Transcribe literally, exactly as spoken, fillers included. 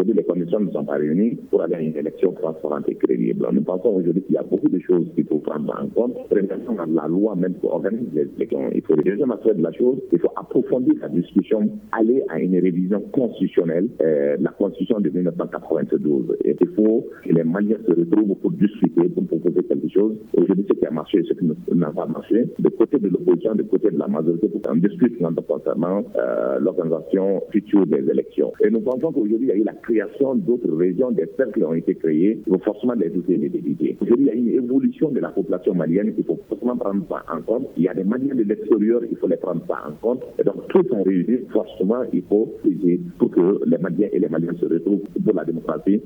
aujourd'hui les conditions ne sont pas réunies pour aller à une élection transparente et crédible. Nous pensons aujourd'hui qu'il y a beaucoup de choses qu'il faut prendre en compte. Premièrement, la loi même pour organiser les élections. Il faut le deuxième aspect de la chose, il faut approfondir la discussion, aller à une révision constitutionnelle, euh, la constitution de mille neuf cent quatre-vingt-douze. Et il faut que les Maliens se retrouvent pour discuter, pour proposer quelque chose. Aujourd'hui, ce qui a marché et ce qui n'a pas marché, de côté de l'opposition, de côté de la majorité, pour qu'on discute concernant euh, l'organisation future des élections. Et nous pensons qu'aujourd'hui, il y a eu la création d'autres régions, des cercles ont été créés, il faut forcément les doter et les diviser. Aujourd'hui, il y a une évolution de la population malienne, il faut forcément prendre ça en compte. Il y a des Maliens de l'extérieur, il faut les prendre ça en compte. Et donc, tout sont réunis, forcément, il faut essayer pour que les Maliens et les Maliens se retrouvent pour la démocratie